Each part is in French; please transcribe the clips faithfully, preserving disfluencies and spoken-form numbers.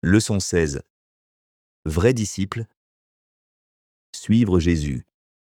Leçon seize. Vrai disciple. Suivre Jésus.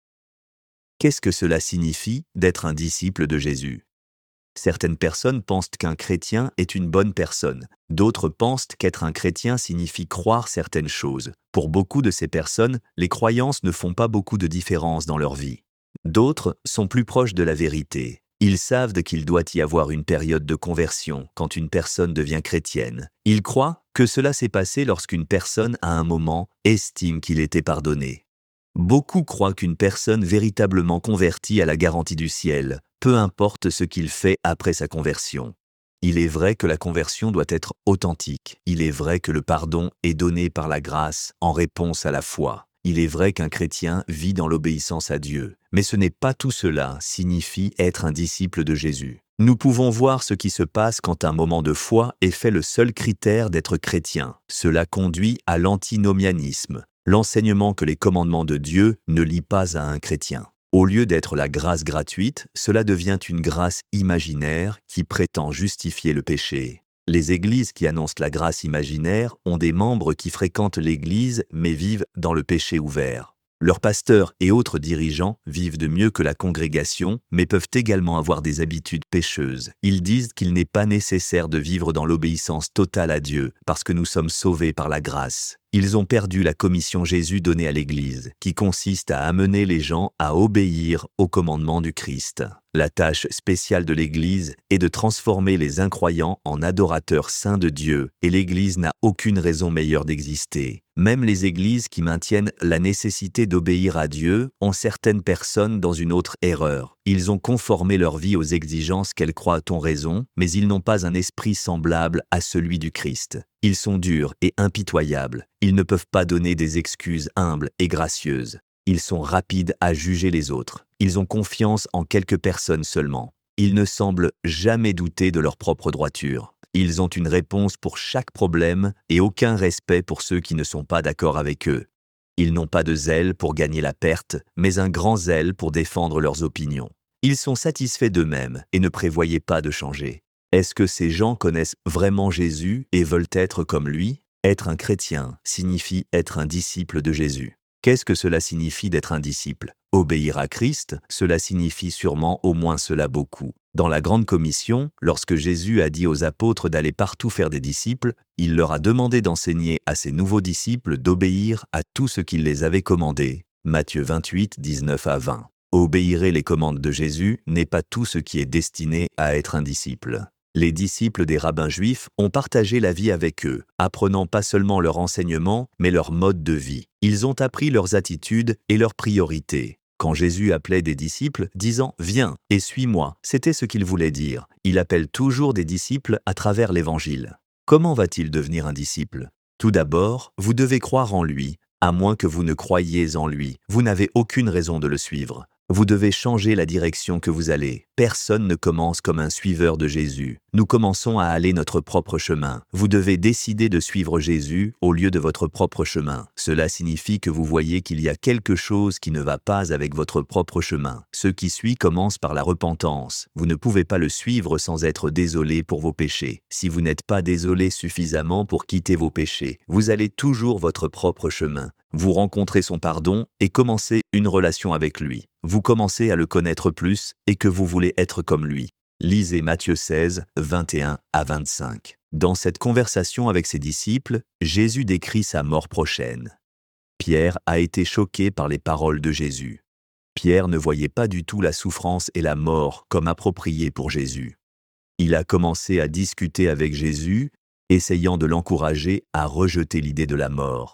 Qu'est-ce que cela signifie d'être un disciple de Jésus? Certaines personnes pensent qu'un chrétien est une bonne personne. D'autres pensent qu'être un chrétien signifie croire certaines choses. Pour beaucoup de ces personnes, les croyances ne font pas beaucoup de différence dans leur vie. D'autres sont plus proches de la vérité. Ils savent qu'il doit y avoir une période de conversion quand une personne devient chrétienne. Ils croient que cela s'est passé lorsqu'une personne, à un moment, estime qu'il était pardonné. Beaucoup croient qu'une personne véritablement convertie a la garantie du ciel, peu importe ce qu'il fait après sa conversion. Il est vrai que la conversion doit être authentique. Il est vrai que le pardon est donné par la grâce en réponse à la foi. Il est vrai qu'un chrétien vit dans l'obéissance à Dieu. Mais ce n'est pas tout cela signifie être un disciple de Jésus. Nous pouvons voir ce qui se passe quand un moment de foi est fait le seul critère d'être chrétien. Cela conduit à l'antinomianisme, l'enseignement que les commandements de Dieu ne lient pas à un chrétien. Au lieu d'être la grâce gratuite, cela devient une grâce imaginaire qui prétend justifier le péché. Les églises qui annoncent la grâce imaginaire ont des membres qui fréquentent l'église mais vivent dans le péché ouvert. Leurs pasteurs et autres dirigeants vivent de mieux que la congrégation, mais peuvent également avoir des habitudes pécheuses. Ils disent qu'il n'est pas nécessaire de vivre dans l'obéissance totale à Dieu, parce que nous sommes sauvés par la grâce. Ils ont perdu la commission Jésus donnée à l'Église, qui consiste à amener les gens à obéir aux commandements du Christ. La tâche spéciale de l'Église est de transformer les incroyants en adorateurs saints de Dieu, et l'Église n'a aucune raison meilleure d'exister. Même les églises qui maintiennent la nécessité d'obéir à Dieu ont certaines personnes dans une autre erreur. Ils ont conformé leur vie aux exigences qu'elles croient ont raison, mais ils n'ont pas un esprit semblable à celui du Christ. Ils sont durs et impitoyables. Ils ne peuvent pas donner des excuses humbles et gracieuses. Ils sont rapides à juger les autres. Ils ont confiance en quelques personnes seulement. Ils ne semblent jamais douter de leur propre droiture. Ils ont une réponse pour chaque problème et aucun respect pour ceux qui ne sont pas d'accord avec eux. Ils n'ont pas de zèle pour gagner la perte, mais un grand zèle pour défendre leurs opinions. Ils sont satisfaits d'eux-mêmes et ne prévoyaient pas de changer. Est-ce que ces gens connaissent vraiment Jésus et veulent être comme lui? Être un chrétien signifie être un disciple de Jésus. Qu'est-ce que cela signifie d'être un disciple? Obéir à Christ, cela signifie sûrement au moins cela beaucoup. Dans la Grande Commission, lorsque Jésus a dit aux apôtres d'aller partout faire des disciples, il leur a demandé d'enseigner à ses nouveaux disciples d'obéir à tout ce qu'il les avait commandé. Matthieu vingt-huit, dix-neuf à vingt. Obéir les commandes de Jésus n'est pas tout ce qui est destiné à être un disciple. Les disciples des rabbins juifs ont partagé la vie avec eux, apprenant pas seulement leur enseignement, mais leur mode de vie. Ils ont appris leurs attitudes et leurs priorités. Quand Jésus appelait des disciples, disant « Viens et suis-moi », c'était ce qu'il voulait dire. Il appelle toujours des disciples à travers l'Évangile. Comment va-t-il devenir un disciple? Tout d'abord, vous devez croire en lui. À moins que vous ne croyiez en lui, vous n'avez aucune raison de le suivre. Vous devez changer la direction que vous allez. Personne ne commence comme un suiveur de Jésus. Nous commençons à aller notre propre chemin. Vous devez décider de suivre Jésus au lieu de votre propre chemin. Cela signifie que vous voyez qu'il y a quelque chose qui ne va pas avec votre propre chemin. Ce qui suit commence par la repentance. Vous ne pouvez pas le suivre sans être désolé pour vos péchés. Si vous n'êtes pas désolé suffisamment pour quitter vos péchés, vous allez toujours votre propre chemin. Vous rencontrez son pardon et commencez une relation avec lui. Vous commencez à le connaître plus et que vous voulez être comme lui. Lisez Matthieu seize, vingt et un à vingt-cinq. Dans cette conversation avec ses disciples, Jésus décrit sa mort prochaine. Pierre a été choqué par les paroles de Jésus. Pierre ne voyait pas du tout la souffrance et la mort comme appropriées pour Jésus. Il a commencé à discuter avec Jésus, essayant de l'encourager à rejeter l'idée de la mort.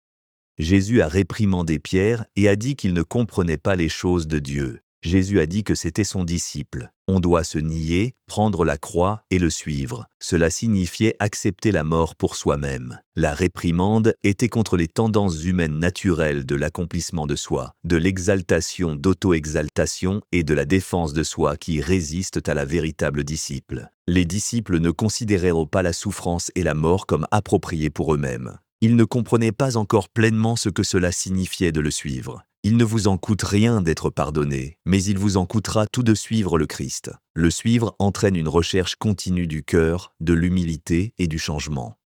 Jésus a réprimandé Pierre et a dit qu'il ne comprenait pas les choses de Dieu. Jésus a dit que c'était son disciple. On doit se nier, prendre la croix et le suivre. Cela signifiait accepter la mort pour soi-même. La réprimande était contre les tendances humaines naturelles de l'accomplissement de soi, de l'exaltation d'auto-exaltation et de la défense de soi qui résistent à la véritable disciple. Les disciples ne considérèrent pas la souffrance et la mort comme appropriées pour eux-mêmes. Ils ne comprenaient pas encore pleinement ce que cela signifiait de le suivre. Il ne vous en coûte rien d'être pardonné, mais il vous en coûtera tout de suivre le Christ. Le suivre entraîne une recherche continue du cœur, de l'humilité et du changement.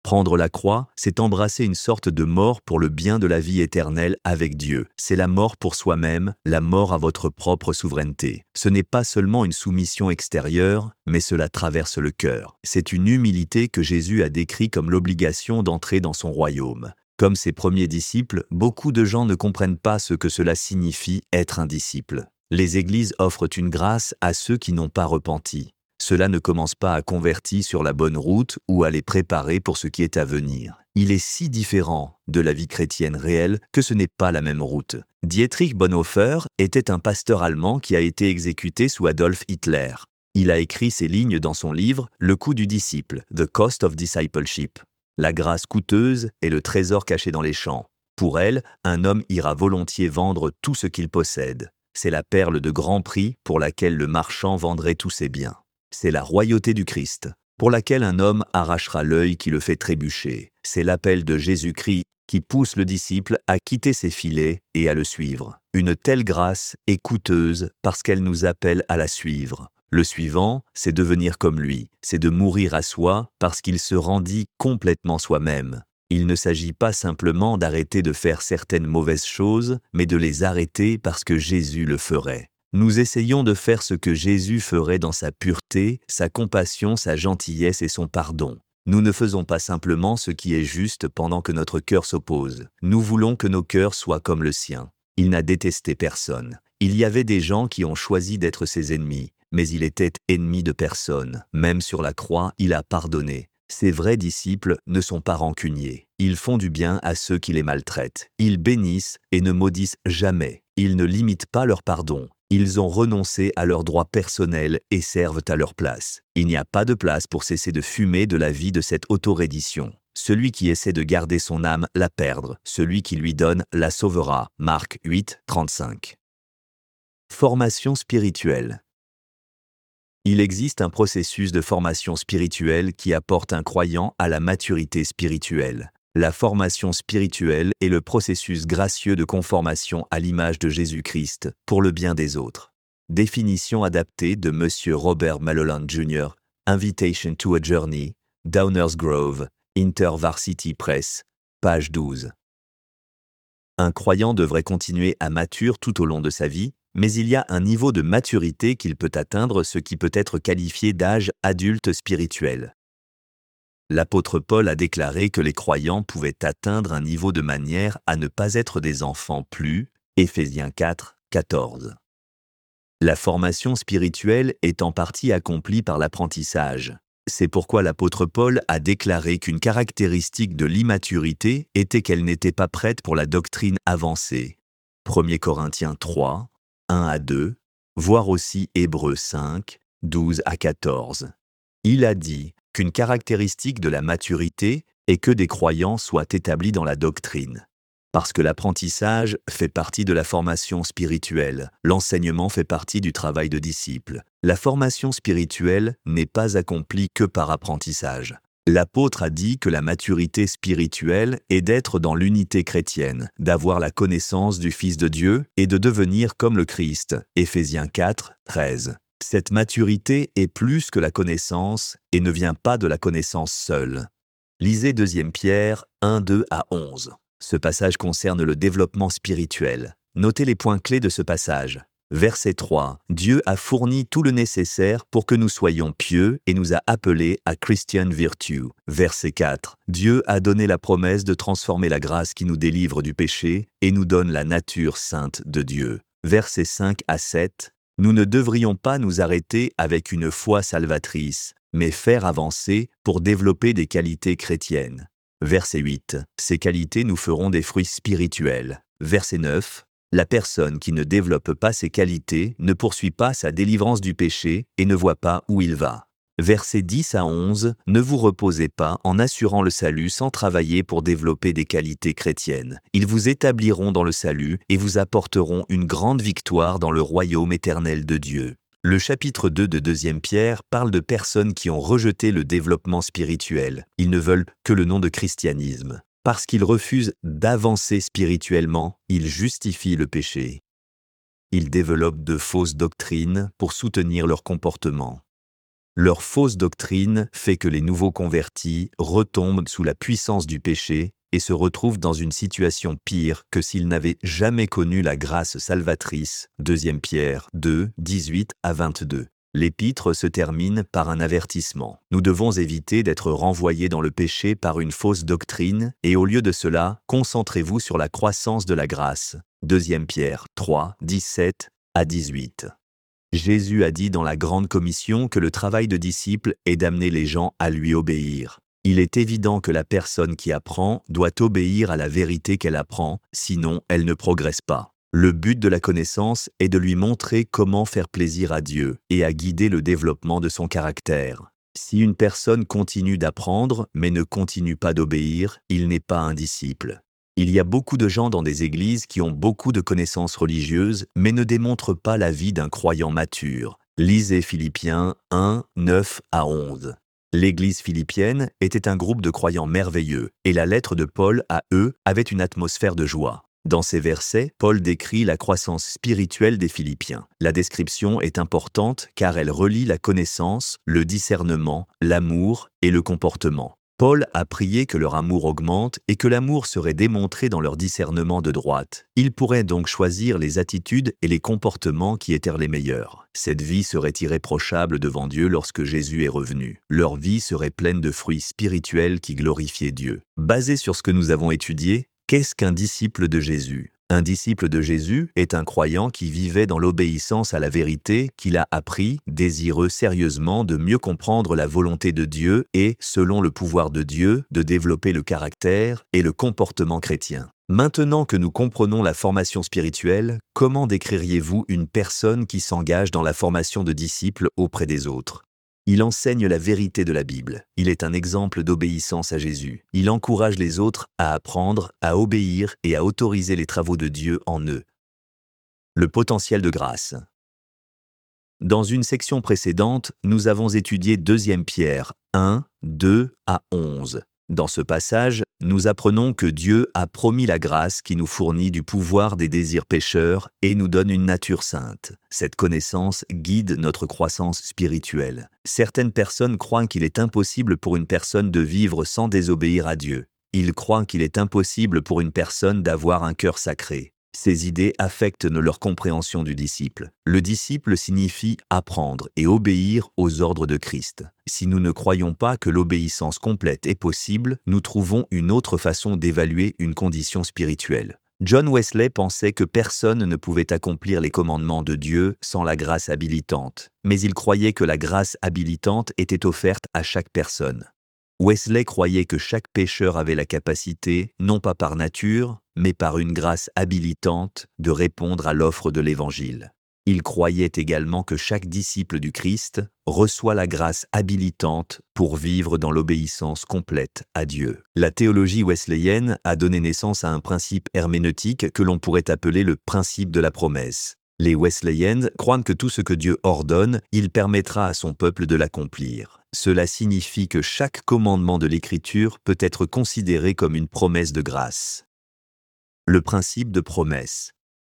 Prendre la croix, c'est embrasser une sorte de mort pour le bien de la vie éternelle avec Dieu. C'est la mort pour soi-même, la mort à votre propre souveraineté. Ce n'est pas seulement une soumission extérieure, mais cela traverse le cœur. C'est une humilité que Jésus a décrit comme l'obligation d'entrer dans son royaume. Comme ses premiers disciples, beaucoup de gens ne comprennent pas ce que cela signifie être un disciple. Les églises offrent une grâce à ceux qui n'ont pas repenti. Cela ne commence pas à convertir sur la bonne route ou à les préparer pour ce qui est à venir. Il est si différent de la vie chrétienne réelle que ce n'est pas la même route. Dietrich Bonhoeffer était un pasteur allemand qui a été exécuté sous Adolf Hitler. Il a écrit ces lignes dans son livre « Le coût du disciple » The Cost of Discipleship. La grâce coûteuse est le trésor caché dans les champs. Pour elle, un homme ira volontiers vendre tout ce qu'il possède. C'est la perle de grand prix pour laquelle le marchand vendrait tous ses biens. C'est la royauté du Christ, pour laquelle un homme arrachera l'œil qui le fait trébucher. C'est l'appel de Jésus-Christ qui pousse le disciple à quitter ses filets et à le suivre. Une telle grâce est coûteuse parce qu'elle nous appelle à la suivre. Le suivant, c'est devenir comme lui, c'est de mourir à soi parce qu'il se rendit complètement soi-même. Il ne s'agit pas simplement d'arrêter de faire certaines mauvaises choses, mais de les arrêter parce que Jésus le ferait. Nous essayons de faire ce que Jésus ferait dans sa pureté, sa compassion, sa gentillesse et son pardon. Nous ne faisons pas simplement ce qui est juste pendant que notre cœur s'oppose. Nous voulons que nos cœurs soient comme le sien. Il n'a détesté personne. Il y avait des gens qui ont choisi d'être ses ennemis, mais il était ennemi de personne. Même sur la croix, il a pardonné. Ces vrais disciples ne sont pas rancuniers. Ils font du bien à ceux qui les maltraitent. Ils bénissent et ne maudissent jamais. Ils ne limitent pas leur pardon. Ils ont renoncé à leurs droits personnels et servent à leur place. Il n'y a pas de place pour cesser de fumer de la vie de cette autorédition. Celui qui essaie de garder son âme la perdre. Celui qui lui donne la sauvera. Marc huit, trente-cinq. Formation spirituelle. Il existe un processus de formation spirituelle qui apporte un croyant à la maturité spirituelle. La formation spirituelle est le processus gracieux de conformation à l'image de Jésus-Christ pour le bien des autres. Définition adaptée de Monsieur Robert Malone Junior, Invitation to a Journey, Downers Grove, InterVarsity Press, page douze. Un croyant devrait continuer à mature tout au long de sa vie, mais il y a un niveau de maturité qu'il peut atteindre, ce qui peut être qualifié d'âge adulte spirituel. L'apôtre Paul a déclaré que les croyants pouvaient atteindre un niveau de manière à ne pas être des enfants plus, Éphésiens quatre, quatorze. La formation spirituelle est en partie accomplie par l'apprentissage. C'est pourquoi l'apôtre Paul a déclaré qu'une caractéristique de l'immaturité était qu'elle n'était pas prête pour la doctrine avancée. premier Corinthiens trois, un à deux, voire aussi Hébreux cinq, douze à quatorze. Il a dit qu'une caractéristique de la maturité est que des croyants soient établis dans la doctrine. Parce que l'apprentissage fait partie de la formation spirituelle, l'enseignement fait partie du travail de disciple. La formation spirituelle n'est pas accomplie que par apprentissage. L'apôtre a dit que la maturité spirituelle est d'être dans l'unité chrétienne, d'avoir la connaissance du Fils de Dieu et de devenir comme le Christ. Éphésiens quatre, treize. Cette maturité est plus que la connaissance et ne vient pas de la connaissance seule. Lisez deux Pierre un, deux à onze. Ce passage concerne le développement spirituel. Notez les points clés de ce passage. Verset trois. Dieu a fourni tout le nécessaire pour que nous soyons pieux et nous a appelés à Christian virtue. Verset quatre. Dieu a donné la promesse de transformer la grâce qui nous délivre du péché et nous donne la nature sainte de Dieu. Versets cinq à sept. Nous ne devrions pas nous arrêter avec une foi salvatrice, mais faire avancer pour développer des qualités chrétiennes. Verset huit. Ces qualités nous feront des fruits spirituels. Verset neuf. La personne qui ne développe pas ces qualités ne poursuit pas sa délivrance du péché et ne voit pas où il va. Versets dix à onze. Ne vous reposez pas en assurant le salut sans travailler pour développer des qualités chrétiennes. Ils vous établiront dans le salut et vous apporteront une grande victoire dans le royaume éternel de Dieu. Le chapitre deux de deux Pierre parle de personnes qui ont rejeté le développement spirituel. Ils ne veulent que le nom de christianisme. Parce qu'ils refusent d'avancer spirituellement, ils justifient le péché. Ils développent de fausses doctrines pour soutenir leur comportement. Leur fausse doctrine fait que les nouveaux convertis retombent sous la puissance du péché et se retrouvent dans une situation pire que s'ils n'avaient jamais connu la grâce salvatrice. deuxième Pierre deux, dix-huit à vingt-deux. L'épître se termine par un avertissement. Nous devons éviter d'être renvoyés dans le péché par une fausse doctrine et au lieu de cela, concentrez-vous sur la croissance de la grâce. deuxième Pierre trois, dix-sept à dix-huit. Jésus a dit dans la Grande Commission que le travail de disciple est d'amener les gens à lui obéir. Il est évident que la personne qui apprend doit obéir à la vérité qu'elle apprend, sinon elle ne progresse pas. Le but de la connaissance est de lui montrer comment faire plaisir à Dieu et à guider le développement de son caractère. Si une personne continue d'apprendre mais ne continue pas d'obéir, il n'est pas un disciple. Il y a beaucoup de gens dans des églises qui ont beaucoup de connaissances religieuses mais ne démontrent pas la vie d'un croyant mature. Lisez Philippiens un, neuf à onze. L'église philippienne était un groupe de croyants merveilleux et la lettre de Paul à eux avait une atmosphère de joie. Dans ces versets, Paul décrit la croissance spirituelle des Philippiens. La description est importante car elle relie la connaissance, le discernement, l'amour et le comportement. Paul a prié que leur amour augmente et que l'amour serait démontré dans leur discernement de droite. Ils pourraient donc choisir les attitudes et les comportements qui étaient les meilleurs. Cette vie serait irréprochable devant Dieu lorsque Jésus est revenu. Leur vie serait pleine de fruits spirituels qui glorifiaient Dieu. Basé sur ce que nous avons étudié, qu'est-ce qu'un disciple de Jésus ? Un disciple de Jésus est un croyant qui vivait dans l'obéissance à la vérité qu'il a appris, désireux sérieusement de mieux comprendre la volonté de Dieu et, selon le pouvoir de Dieu, de développer le caractère et le comportement chrétien. Maintenant que nous comprenons la formation spirituelle, comment décririez-vous une personne qui s'engage dans la formation de disciples auprès des autres ? Il enseigne la vérité de la Bible. Il est un exemple d'obéissance à Jésus. Il encourage les autres à apprendre, à obéir et à autoriser les travaux de Dieu en eux. Le potentiel de grâce. Dans une section précédente, nous avons étudié deuxième Pierre un, deux à onze. Dans ce passage, nous apprenons que Dieu a promis la grâce qui nous fournit du pouvoir des désirs pécheurs et nous donne une nature sainte. Cette connaissance guide notre croissance spirituelle. Certaines personnes croient qu'il est impossible pour une personne de vivre sans désobéir à Dieu. Ils croient qu'il est impossible pour une personne d'avoir un cœur sacré. Ces idées affectent leur compréhension du disciple. Le disciple signifie apprendre et obéir aux ordres de Christ. Si nous ne croyons pas que l'obéissance complète est possible, nous trouvons une autre façon d'évaluer une condition spirituelle. John Wesley pensait que personne ne pouvait accomplir les commandements de Dieu sans la grâce habilitante, mais il croyait que la grâce habilitante était offerte à chaque personne. Wesley croyait que chaque pécheur avait la capacité, non pas par nature, mais par une grâce habilitante, de répondre à l'offre de l'Évangile. Il croyait également que chaque disciple du Christ reçoit la grâce habilitante pour vivre dans l'obéissance complète à Dieu. La théologie wesleyenne a donné naissance à un principe herméneutique que l'on pourrait appeler le principe de la promesse. Les Wesleyennes croient que tout ce que Dieu ordonne, il permettra à son peuple de l'accomplir. Cela signifie que chaque commandement de l'Écriture peut être considéré comme une promesse de grâce. Le principe de promesse.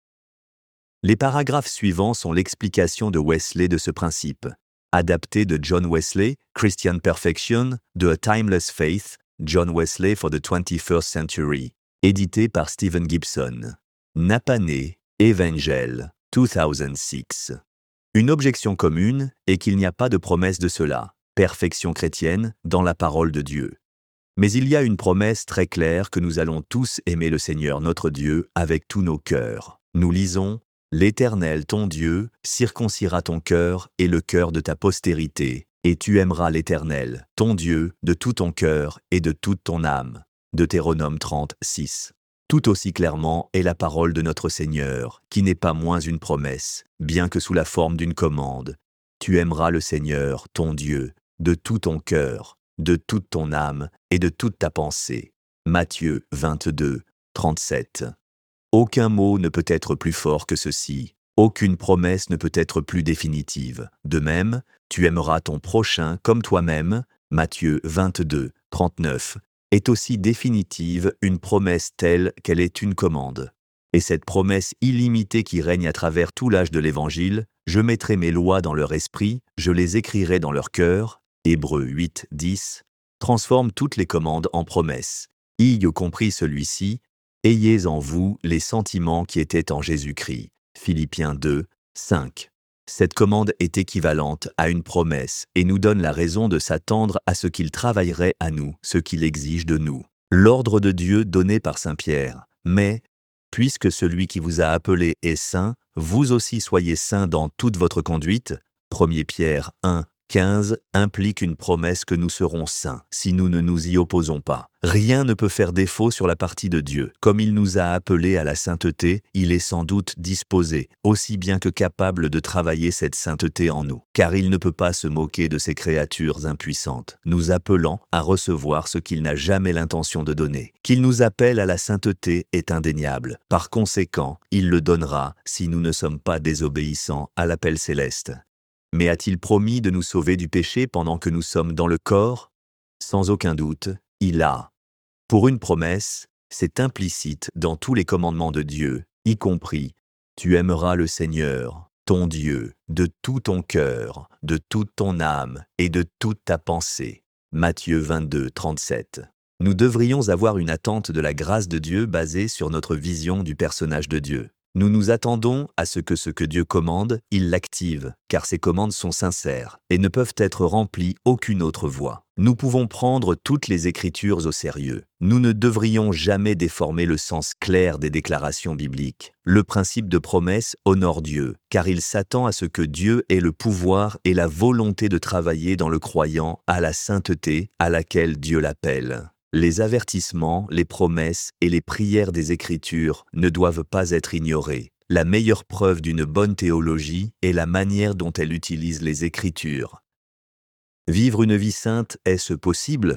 Les paragraphes suivants sont l'explication de Wesley de ce principe. Adapté de John Wesley, Christian Perfection, de A Timeless Faith, John Wesley for the twenty-first century. Édité par Stephen Gibson. Napane, Evangel, deux mille six. Une objection commune est qu'il n'y a pas de promesse de cela, perfection chrétienne, dans la parole de Dieu. Mais il y a une promesse très claire que nous allons tous aimer le Seigneur notre Dieu avec tous nos cœurs. Nous lisons « L'Éternel ton Dieu circoncira ton cœur et le cœur de ta postérité, et tu aimeras l'Éternel, ton Dieu, de tout ton cœur et de toute ton âme. » Deutéronome trente, six. Tout aussi clairement est la parole de notre Seigneur, qui n'est pas moins une promesse, bien que sous la forme d'une commande. Tu aimeras le Seigneur, ton Dieu, de tout ton cœur, de toute ton âme et de toute ta pensée. Matthieu vingt-deux, trente-sept. Aucun mot ne peut être plus fort que ceci. Aucune promesse ne peut être plus définitive. De même, tu aimeras ton prochain comme toi-même. Matthieu vingt-deux, trente-neuf. Est aussi définitive une promesse telle qu'elle est une commande. Et cette promesse illimitée qui règne à travers tout l'âge de l'Évangile, Je mettrai mes lois dans leur esprit, je les écrirai dans leur cœur. Hébreux huit, dix. Transforme toutes les commandes en promesses. Y compris celui-ci, ayez en vous les sentiments qui étaient en Jésus-Christ. Philippiens deux, cinq. Cette commande est équivalente à une promesse et nous donne la raison de s'attendre à ce qu'il travaillerait à nous, ce qu'il exige de nous. L'ordre de Dieu donné par saint Pierre. Mais, puisque celui qui vous a appelé est saint, vous aussi soyez saints dans toute votre conduite. premier Pierre un, quinze implique une promesse que nous serons saints si nous ne nous y opposons pas. Rien ne peut faire défaut sur la partie de Dieu. Comme il nous a appelés à la sainteté, il est sans doute disposé, aussi bien que capable de travailler cette sainteté en nous, car il ne peut pas se moquer de ces créatures impuissantes, nous appelant à recevoir ce qu'il n'a jamais l'intention de donner. Qu'il nous appelle à la sainteté est indéniable. Par conséquent, il le donnera si nous ne sommes pas désobéissants à l'appel céleste. Mais a-t-il promis de nous sauver du péché pendant que nous sommes dans le corps? Sans aucun doute, il a. Pour une promesse, c'est implicite dans tous les commandements de Dieu, y compris « Tu aimeras le Seigneur, ton Dieu, de tout ton cœur, de toute ton âme et de toute ta pensée. » Matthieu vingt-deux, trente-sept. Nous devrions avoir une attente de la grâce de Dieu basée sur notre vision du personnage de Dieu. Nous nous attendons à ce que ce que Dieu commande, il l'active, car ses commandes sont sincères et ne peuvent être remplies aucune autre voie. Nous pouvons prendre toutes les Écritures au sérieux. Nous ne devrions jamais déformer le sens clair des déclarations bibliques. Le principe de promesse honore Dieu, car il s'attend à ce que Dieu ait le pouvoir et la volonté de travailler dans le croyant à la sainteté à laquelle Dieu l'appelle. Les avertissements, les promesses et les prières des Écritures ne doivent pas être ignorés. La meilleure preuve d'une bonne théologie est la manière dont elle utilise les Écritures. Vivre une vie sainte, est-ce possible?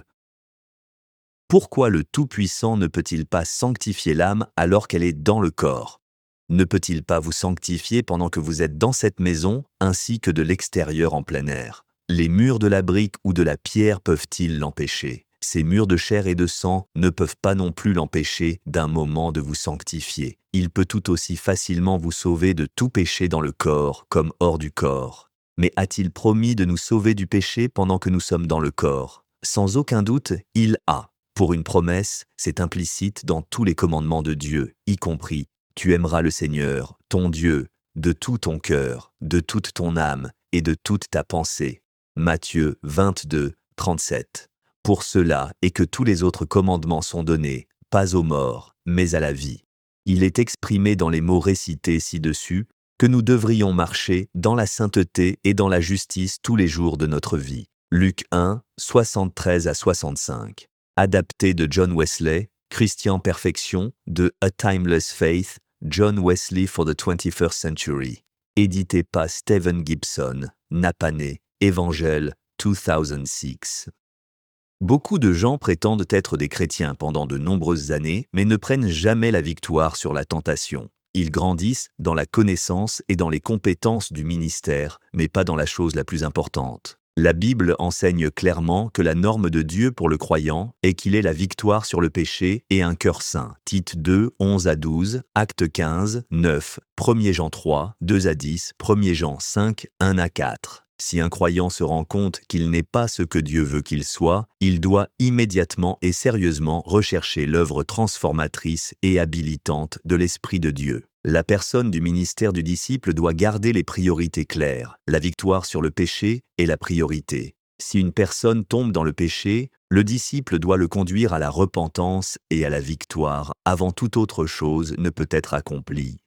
Pourquoi le Tout-Puissant ne peut-il pas sanctifier l'âme alors qu'elle est dans le corps? Ne peut-il pas vous sanctifier pendant que vous êtes dans cette maison, ainsi que de l'extérieur en plein air? Les murs de la brique ou de la pierre peuvent-ils l'empêcher? Ces murs de chair et de sang ne peuvent pas non plus l'empêcher d'un moment de vous sanctifier. Il peut tout aussi facilement vous sauver de tout péché dans le corps comme hors du corps. Mais a-t-il promis de nous sauver du péché pendant que nous sommes dans le corps? Sans aucun doute, il a. Pour une promesse, c'est implicite dans tous les commandements de Dieu, y compris « Tu aimeras le Seigneur, ton Dieu, de tout ton cœur, de toute ton âme et de toute ta pensée. » Matthieu vingt-deux, trente-sept. Pour cela et que tous les autres commandements sont donnés, pas aux morts, mais à la vie. Il est exprimé dans les mots récités ci-dessus que nous devrions marcher dans la sainteté et dans la justice tous les jours de notre vie. Luc un, soixante-treize à soixante-cinq. Adapté de John Wesley, Christian Perfection, de A Timeless Faith, John Wesley for the twenty-first century. Édité par Stephen Gibson, Napané, Évangile, deux mille six. Beaucoup de gens prétendent être des chrétiens pendant de nombreuses années, mais ne prennent jamais la victoire sur la tentation. Ils grandissent dans la connaissance et dans les compétences du ministère, mais pas dans la chose la plus importante. La Bible enseigne clairement que la norme de Dieu pour le croyant est qu'il ait la victoire sur le péché et un cœur saint. Tite deux, onze à douze, Actes quinze, neuf, premier Jean trois, deux à dix, premier Jean cinq, un à quatre. Si un croyant se rend compte qu'il n'est pas ce que Dieu veut qu'il soit, il doit immédiatement et sérieusement rechercher l'œuvre transformatrice et habilitante de l'Esprit de Dieu. La personne du ministère du disciple doit garder les priorités claires. La victoire sur le péché est la priorité. Si une personne tombe dans le péché, le disciple doit le conduire à la repentance et à la victoire avant toute autre chose ne peut être accomplie.